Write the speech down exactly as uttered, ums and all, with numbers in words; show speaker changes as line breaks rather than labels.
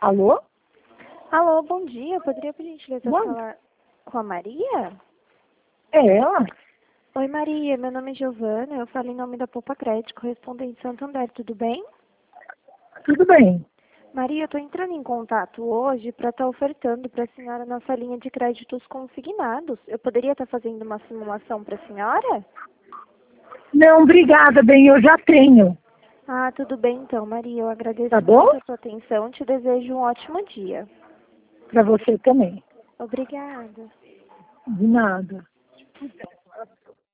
Alô?
Alô, bom dia. Poderia, por gentileza,
Bom.
falar com a Maria?
É ela?
Oi, Maria. Meu nome é Giovana. Eu falo em nome da Poupa Crédito, correspondente Santander. Tudo bem?
Tudo bem.
Maria, eu estou entrando em contato hoje para estar ofertando para a senhora nossa linha de créditos consignados. Eu poderia estar fazendo uma simulação para a senhora?
Não, obrigada, bem, eu já tenho.
Ah, tudo bem então, Maria. Eu agradeço
Tá bom?
muito a sua atenção. Te desejo um ótimo dia.
Para você também.
Obrigada.
De nada.